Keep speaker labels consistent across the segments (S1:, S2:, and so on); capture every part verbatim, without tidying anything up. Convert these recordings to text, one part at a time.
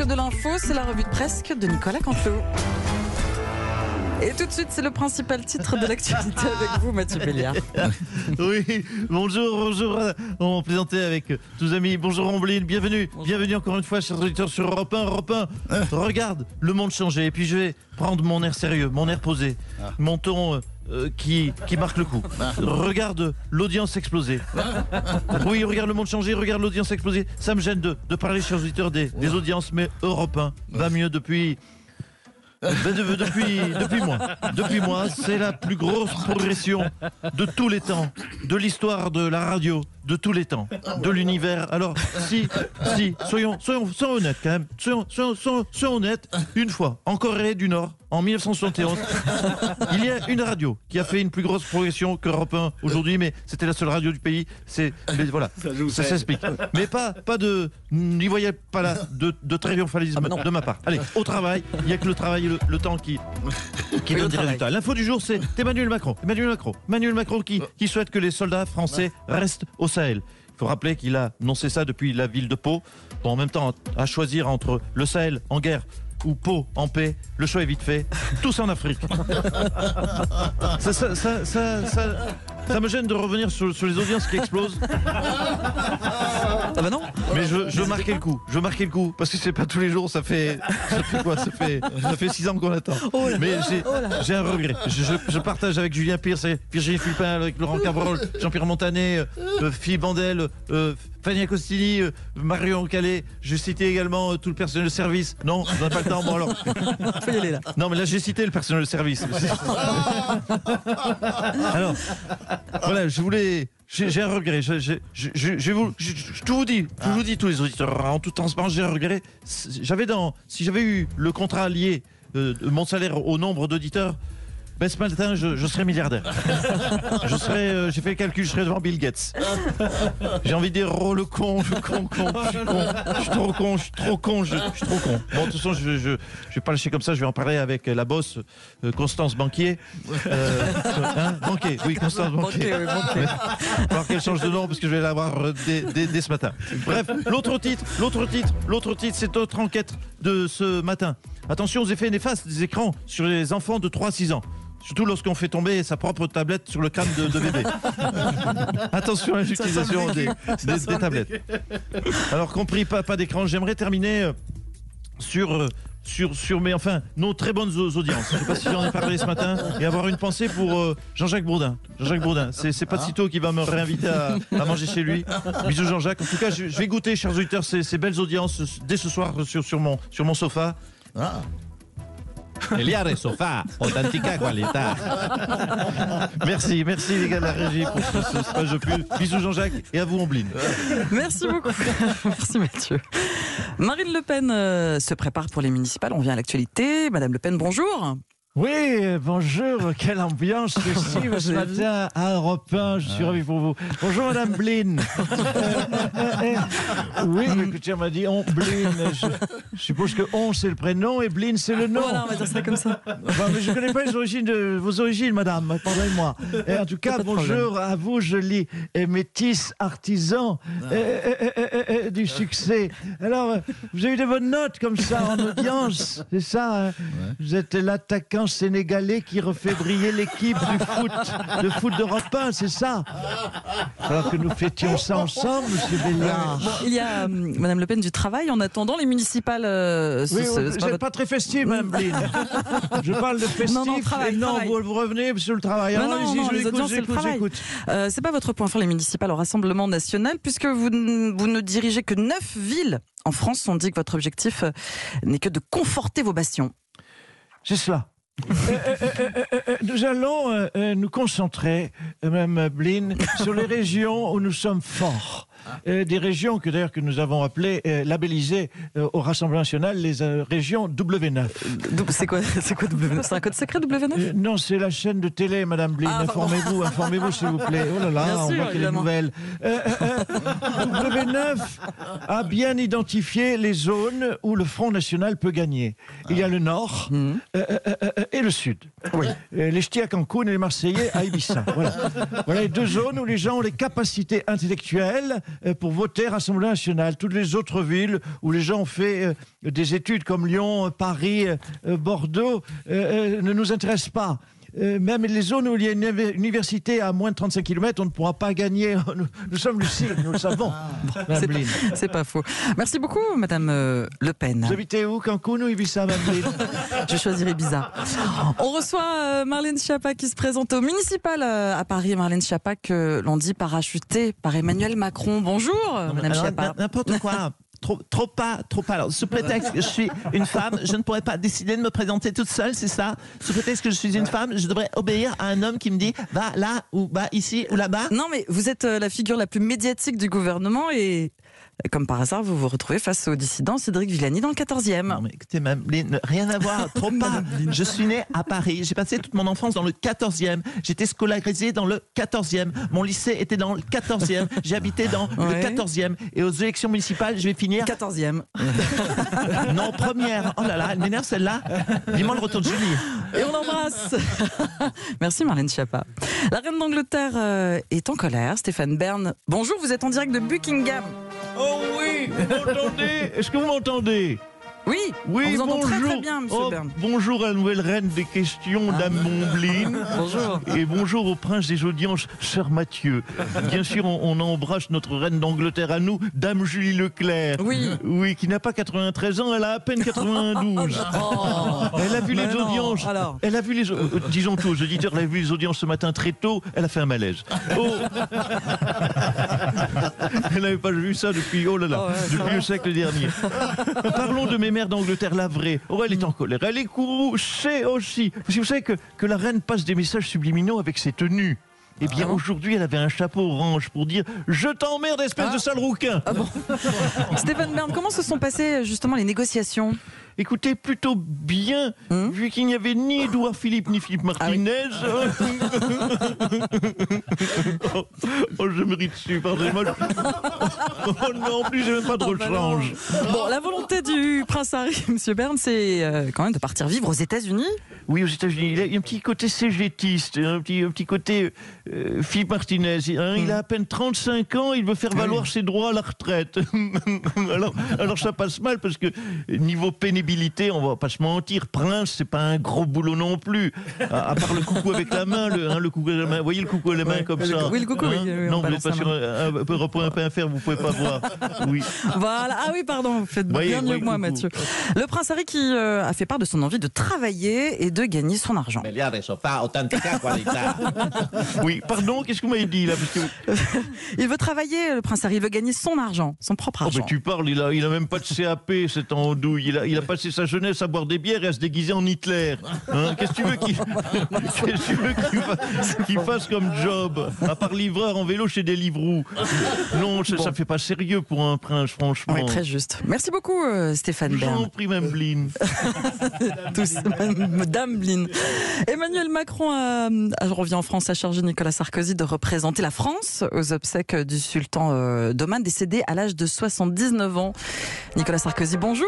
S1: presque de l'info, c'est la revue de presque de Nicolas Canteloup. Et tout de suite, c'est le principal titre de l'actualité avec vous, Mathieu Béliard.
S2: Oui, bonjour, bonjour. On présentait avec tous amis. Bonjour Ombline, bienvenue. Bonjour. Bienvenue encore une fois, chers auditeurs, sur Europe un. Europe un, regarde le monde changer. Et puis je vais prendre mon air sérieux, mon air posé, ah. mon ton euh, qui, qui marque le coup. Ah. Regarde l'audience exploser. Oui, regarde le monde changer, regarde l'audience exploser. Ça me gêne de, de parler, chers auditeurs, des, des audiences, mais Europe un va mieux depuis... Ben de, depuis, depuis moi, depuis moi, c'est la plus grosse progression de tous les temps, de l'histoire de la radio, de tous les temps, de l'univers. Alors, si, si, soyons, soyons, soyons honnêtes quand même, soyons, soyons, soyons, soyons honnêtes. Une fois, en Corée du Nord, en mille neuf cent soixante et onze, il y a une radio qui a fait une plus grosse progression qu'Europe un aujourd'hui, mais c'était la seule radio du pays. C'est, mais voilà, ça, ça s'explique. Mais pas, pas de, n'y voyez pas là de, de triomphalisme ah de ma part. Allez, au travail, il n'y a que le travail et le, le temps qui, qui donne des résultats. L'info du jour, c'est Emmanuel Macron. Emmanuel Macron, Emmanuel Macron qui, qui souhaite que les soldats français restent au Sahel. Il faut rappeler qu'il a annoncé ça depuis la ville de Pau. Bon, en même temps, à choisir entre le Sahel en guerre ou Pau en paix, le choix est vite fait. Tous en Afrique. ça, ça, ça, ça, ça, ça me gêne de revenir sur, sur les audiences qui explosent.
S1: Ah bah non.
S2: Mais je, je marquais le coup. Je marquais le coup parce que c'est pas tous les jours. Ça fait, ça fait quoi Ça fait, ça fait six ans qu'on attend. Oh là, Mais j'ai, oh j'ai un regret. Je, je, je partage avec Julien Pierce, Virginie Fulpin, avec Laurent Cabrol, Jean-Pierre Montanet, euh, Philippe Bandel, euh, Fanny Agostini, euh, Marion Calais. Je citais également euh, tout le personnel de service. Non, on n'a pas le temps. Bon alors.
S1: Faut y aller là.
S2: Non mais là j'ai cité le personnel de service. Alors, voilà, je voulais. J'ai, j'ai un regret. Je, je, je, je, je, vous, je, je tout vous dis, je vous dis tous les auditeurs, en toute transparence, j'ai un regret. J'avais dans, si j'avais eu le contrat lié euh, de mon salaire au nombre d'auditeurs, ben ce matin, je, je serais milliardaire. je serais, euh, j'ai fait le calcul, je serais devant Bill Gates. J'ai envie de dire, oh le con, je suis con, con, je suis con, je suis trop con, je suis trop con, je, je suis trop con. Bon, de toute façon, je, je, je vais pas lâcher comme ça, je vais en parler avec la boss, euh, Constance Banquier. Euh, hein, Banquier, oui, Constance Banquier. Banquier, oui, Banquier. Il va falloir qu'elle change de nom parce que je vais l'avoir dès, dès, dès ce matin. Bref, l'autre titre, l'autre titre, l'autre titre, c'est notre enquête de ce matin. Attention aux effets néfastes des écrans sur les enfants de trois à six ans. Surtout lorsqu'on fait tomber sa propre tablette sur le crâne de, de bébé. Attention à l'utilisation des, des, des tablettes. Alors, compris, pas, pas d'écran, j'aimerais terminer sur, sur, sur mes, enfin, nos très bonnes audiences. Je ne sais pas si j'en ai parlé ce matin. Et avoir une pensée pour euh, Jean-Jacques Bourdin. Jean-Jacques Bourdin, c'est, c'est pas de sitôt qui va me réinviter à, à manger chez lui. Bisous Jean-Jacques. En tout cas, je, je vais goûter, chers auditeurs, ces, ces belles audiences dès ce soir sur, sur, mon, sur mon sofa. Ah. Eliare Sofa, authentica qualità. Merci, merci les gars de la régie pour ce, ce stage de pub. Bisous Jean-Jacques et à vous Ombline.
S1: Merci beaucoup. Merci Mathieu. Marine Le Pen euh, se prépare pour les municipales. On vient à l'actualité. Madame Le Pen, bonjour.
S3: Oui, bonjour, quelle ambiance festive ce matin à Europe un, je suis ravi pour vous. Bonjour Madame Blin. euh, euh, euh, oui, écoutez, on m'a dit on Blin. Je, je suppose que on c'est le prénom et Blin c'est le nom.
S1: Voilà, on va dire ça comme ça.
S3: Enfin, mais je ne connais pas les origines de vos origines, Madame, pardonnez-moi. Et en tout cas, bonjour à vous, jolis et métis artisans et, et, et, et, et, du succès. Alors, vous avez eu de bonnes notes comme ça en audience, c'est ça, hein? Ouais. Vous êtes l'attaquant sénégalais qui refait briller l'équipe du foot, de foot d'Europe un, c'est ça? Alors que nous fêtions ça ensemble, monsieur Béliard.
S1: Bon, il y a euh, Madame Le Pen du travail en attendant les municipales. Euh,
S3: oui,
S1: ce,
S3: vous n'êtes votre... pas très festive, Madame Blin. Je parle de festif.
S1: Non, non, travail,
S3: et non
S1: travail.
S3: Vous, vous revenez sur le travail.
S1: Non, non, non, non,
S3: je
S1: les audiences, c'est le travail. Euh, c'est pas votre point fort, les municipales au Rassemblement national, puisque vous, vous ne dirigez que neuf villes en France. On dit que votre objectif n'est que de conforter vos bastions.
S3: C'est cela. euh, euh, euh, euh, euh, nous allons euh, nous concentrer, euh, Mme Blin, sur les régions où nous sommes forts. Euh, des régions que d'ailleurs que nous avons appelées, euh, labellisées euh, au Rassemblement national, les euh, régions W neuf.
S1: C'est quoi, c'est quoi W neuf? C'est un code secret W neuf? euh,
S3: Non, c'est la chaîne de télé, Madame Blin. Ah, informez-vous, informez-vous s'il vous plaît. Oh là là, bien on sûr, voit qu'il y a des nouvelles. Euh, euh, euh, W neuf a bien identifié les zones où le Front National peut gagner. Il y a le Nord mmh. euh, euh, euh, et le Sud. Oui. Euh, les Ch'tis à Cancun et les Marseillais à Ibiza. Voilà. Voilà les deux zones où les gens ont les capacités intellectuelles euh, pour voter Rassemblement national. Toutes les autres villes où les gens ont fait euh, des études comme Lyon, Paris, euh, Bordeaux euh, euh, ne nous intéressent pas. Euh, même les zones où il y a une université à moins de trente-cinq kilomètres, on ne pourra pas gagner. Nous, nous sommes lucides, nous le savons.
S1: C'est, c'est pas faux. Merci beaucoup, Madame euh, Le Pen.
S3: Vous habitez où, Cancun ou Ibiza, Mme Blin?
S1: Je choisirais Ibiza. On reçoit euh, Marlène Schiappa qui se présente au municipal euh, à Paris. Marlène Schiappa, que l'on dit parachutée par Emmanuel Macron. Bonjour, Madame
S4: Alors,
S1: Schiappa.
S4: N'importe quoi. Trop, trop pas, trop pas. Alors, sous prétexte que je suis une femme, je ne pourrais pas décider de me présenter toute seule, c'est ça? Sous prétexte que je suis une femme, je devrais obéir à un homme qui me dit va là ou va ici ou là-bas.
S1: Non, mais vous êtes euh, la figure la plus médiatique du gouvernement et, comme par hasard, vous vous retrouvez face au dissident Cédric Villani dans le quatorzième.
S4: Non, mais écoutez, Mme Blin, rien à voir, trop pas. Je suis née à Paris, j'ai passé toute mon enfance dans le quatorzième. J'étais scolarisée dans le quatorzième. Mon lycée était dans le quatorzième. J'ai habité dans
S1: Ouais.
S4: le quatorzième. Et aux élections municipales, je vais finir.
S1: quatorzième.
S4: Non, première. Oh là là, elle m'énerve celle-là. Dis-moi le retour de Julie.
S1: Et on l'embrasse. Merci Marlène Schiappa. La reine d'Angleterre euh, est en colère. Stéphane Bern, bonjour, vous êtes en direct de Buckingham.
S3: Oh oui, vous m'entendez? Est-ce que vous m'entendez?
S1: Oui,
S3: Oui,
S1: on vous entend
S3: bonjour.
S1: très très bien, monsieur
S3: Oh,
S1: Bern.
S3: bonjour à la nouvelle reine des questions, Dame Montbline.
S1: Bonjour.
S3: Et bonjour au prince des audiences, Sir Mathieu. Bien sûr, on, on embrasse notre reine d'Angleterre à nous, Dame Julie Leclerc.
S1: Oui.
S3: Oui, qui n'a pas quatre-vingt-treize ans, elle a à peine quatre-vingt-douze.
S1: Oh.
S3: Elle a vu
S1: Mais
S3: les
S1: non,
S3: audiences.
S1: alors.
S3: Elle a vu les. euh, disons tout aux auditeurs, elle a vu les audiences ce matin très tôt. Elle a fait un malaise. Oh. Elle n'avait pas vu ça depuis. Oh là là,
S1: Oh ouais,
S3: depuis le siècle dernier. Parlons de mes mères d'Angleterre, la vraie. Oh, elle est en colère. Elle est couchée aussi. Parce que vous savez que, que la reine passe des messages subliminaux avec ses tenues. Eh bien,
S1: Ah bon
S3: aujourd'hui, elle avait un chapeau orange pour dire « Je t'emmerde, espèce
S1: Ah.
S3: de sale rouquin
S1: Ah bon. Stéphane Bern, comment se sont passées justement les négociations?
S3: Écoutez, plutôt bien,
S1: Hum.
S3: vu qu'il n'y avait ni Édouard Philippe ni Philippe Martinez. oh, oh, je me ris dessus, pardonnez-moi. Oh non, en plus, j'ai même pas de
S1: Oh, bah non.
S3: rechange.
S1: Bon, la volonté du prince Harry, monsieur Bern, c'est euh, quand même de partir vivre aux États-Unis.
S3: Oui, aux États-Unis, il a un petit côté cégétiste, un petit, un petit côté euh, Philippe Martinez. Hein, il a à peine trente-cinq ans, il veut faire valoir ses droits à la retraite. alors, alors ça passe mal parce que niveau pénibilité, on va pas se mentir, prince, c'est pas un gros boulot non plus. À, à part le coucou avec la main, le, hein, le coucou avec la main. Vous voyez le coucou avec la main
S1: Ouais,
S3: comme
S1: le
S3: ça.
S1: cou- oui, le coucou,
S3: hein
S1: oui, oui, on
S3: non, vous
S1: balance
S3: n'êtes pas
S1: la
S3: sur un, un, un repos un peu inferne, vous pouvez pas voir. Oui.
S1: Voilà. Ah oui, pardon, vous faites
S3: Voyez,
S1: bien mieux
S3: voyez,
S1: que moi,
S3: coucou.
S1: Mathieu. Le prince Harry qui euh, a fait part de son envie de travailler et de gagner son argent.
S4: Megliare sofà, authentica qualità.
S3: Oui, pardon, qu'est-ce que vous m'avez dit là parce que...
S1: Il veut travailler, le prince Harry, il veut gagner son argent, son propre
S3: Oh,
S1: argent.
S3: mais tu parles, il a, il a même pas de C A P, cet andouille. Il a, il a passé sa jeunesse à boire des bières et à se déguiser en Hitler. Hein, qu'est-ce que tu veux qu'il qu'est-ce que tu veux qu'il fasse, qu'il fasse comme job? À part livreur en vélo chez des livroux. Non, ça,
S1: Bon.
S3: ça fait pas sérieux pour un prince, franchement.
S1: Oui, très juste. Merci beaucoup, euh, Stéphane
S3: J'en
S1: Bern.
S3: prie, même Blin.
S1: Tous, Madame Blin. Emmanuel Macron a, a- revient en France, a chargé Nicolas Sarkozy de représenter la France aux obsèques du sultan euh, d'Oman, décédé à l'âge de soixante-dix-neuf ans. Nicolas Sarkozy, bonjour.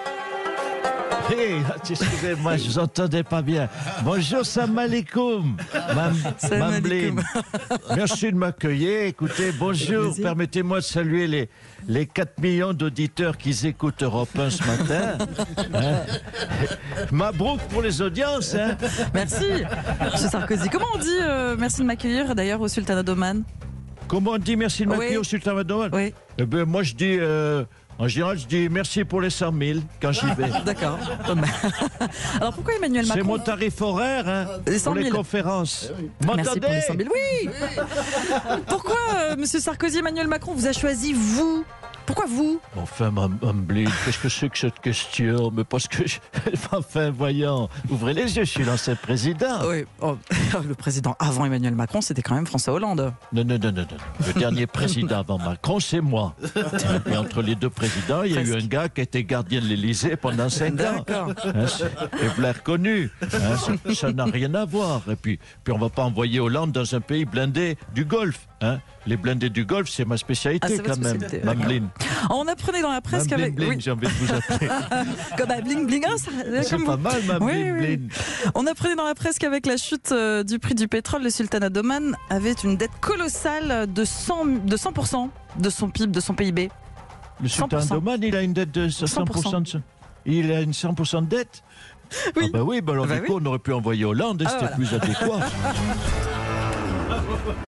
S3: Hey, excusez-moi, je vous entendais pas bien. Bonjour, salam alaikum. Mam,
S1: Salam
S3: Mam
S1: alaikum.
S3: Blin. Merci de m'accueillir. Écoutez, bonjour.
S1: plaisir.
S3: Permettez-moi de saluer les, les quatre millions d'auditeurs qui écoutent Europe un ce matin. Hein. Mabrouk pour les audiences. Hein.
S1: Merci, Monsieur Sarkozy. Comment on dit euh, merci de m'accueillir d'ailleurs au sultanat d'Oman?
S3: Comment on dit merci de m'accueillir
S1: Oui.
S3: au Sultan Madowan?
S1: Oui,
S3: Eh ben, moi, je dis, euh, en général, je dis merci pour les cent mille quand j'y vais.
S1: d'accord. Alors pourquoi Emmanuel
S3: C'est
S1: Macron
S3: mon tarif horaire hein,
S1: Les cent
S3: pour les
S1: mille.
S3: conférences. Vous
S1: Merci pour les
S3: m'entendez?
S1: cent mille. Oui. Pourquoi euh, Monsieur Sarkozy, Emmanuel Macron vous a choisi vous? Pourquoi vous?
S3: Enfin, Mme Blin, qu'est-ce que c'est que cette question? Mais parce que, je... enfin, voyons, ouvrez les yeux, je suis l'ancien président.
S1: Oui, oh, le président avant Emmanuel Macron, c'était quand même François Hollande.
S3: Non, non, non, non, non. Le dernier président avant Macron, c'est moi. Et entre les deux présidents, il y a eu un gars qui était gardien de l'Élysée pendant cinq ans.
S1: D'accord.
S3: Hein, c'est- et vous l'avez reconnu. Hein, ça- ça n'a rien à voir. Et puis, puis on ne va pas envoyer Hollande dans un pays blindé du Golfe.
S2: Hein, les blindés du Golfe, c'est ma spécialité
S1: Ah, c'est votre
S2: quand même.
S1: spécialité,
S2: Mme
S1: d'accord.
S2: Bling.
S1: On apprenait dans la presse
S2: Mme
S1: qu'avec.
S2: Bling, Bling,
S1: Oui,
S2: j'ai envie de vous appeler.
S1: comme à Bling Bling. Ah, ça-
S2: C'est
S1: comme-
S2: pas mal, Mme
S1: Oui,
S2: Bling,
S1: oui.
S2: Bling.
S1: On apprenait dans la presse qu'avec la chute euh, du prix du pétrole, le sultanat d'Oman avait une dette colossale de cent, de cent pour cent de son P I B, de son P I B.
S2: Le
S1: cent pour
S2: sultan
S1: cent.
S2: d'Oman, il a une dette de cent pour cent. De... son- Il a une cent pour cent de dette.
S1: Oui.
S2: Ah bah oui, bah alors
S1: Bah
S2: du
S1: oui.
S2: coup, on aurait pu envoyer Hollande, et
S1: Ah,
S2: c'était
S1: voilà.
S2: plus adéquat.